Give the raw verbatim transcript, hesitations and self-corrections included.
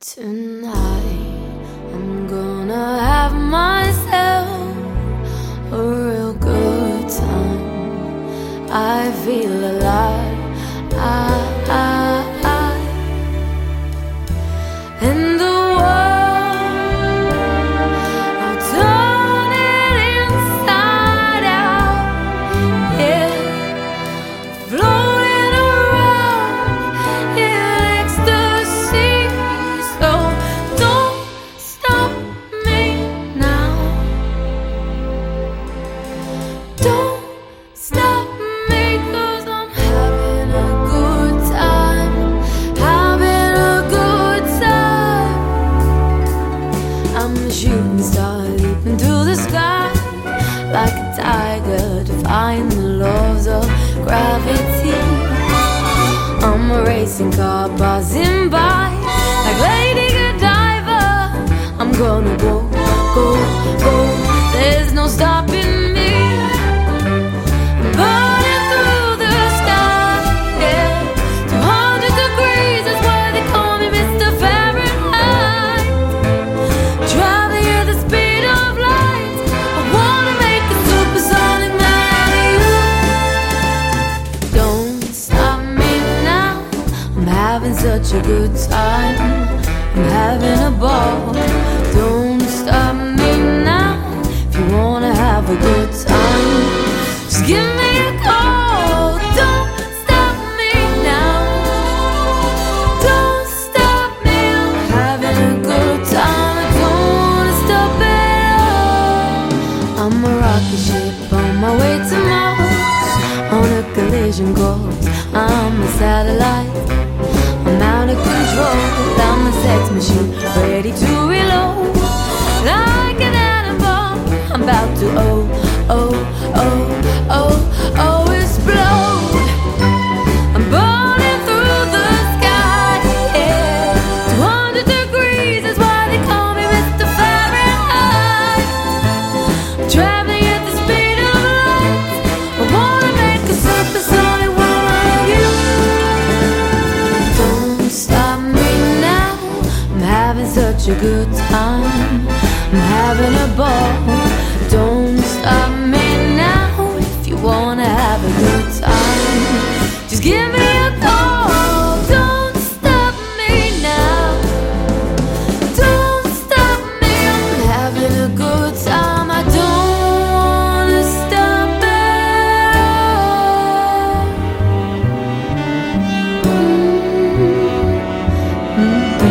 Tonight I'm gonna have myself a real good time. I feel alive. I, I, I. And the world, I'll turn it inside out. Yeah, floating around in ecstasy. So don't stop me now. Don't stop me, 'cause I'm having a good time. Having a good time. I'm a shooting star leaping through the sky like a tiger, defying the laws of gravity. I'm a racing car buzzing by like Lady Godiva. I'm gonna go, go, go. There's no stopping me. Burning through the sky, yeah. two hundred degrees is why they call me Mister Fahrenheit. Traveling at the speed of light. I wanna make a supersonic man out of you. Don't stop me now. I'm having such a good time. I'm having a ball. Don't stop me now. If you wanna have a good time, just give me a call. Don't stop me now. Don't stop me. I'm having a good time. I don't wanna stop at all. I'm a rocket ship on my way to Mars, on a collision course. I'm a satellite. I'm out of control. I'm a sex machine ready to reload. Like an atom bomb, I'm about to oh, oh, oh, oh, oh, explode. I'm burning through the sky, yeah. two hundred degrees is why they call me Mister Fahrenheit. I'm traveling at the speed of light. I wanna make a supersonic woman of you. Don't stop me now. I'm having such a good time. I'm having a ball. Don't stop me now. If you wanna have a good time, just give me a call. Don't stop me now. Don't stop me. I'm having a good time. I don't wanna stop at all. Mm-hmm.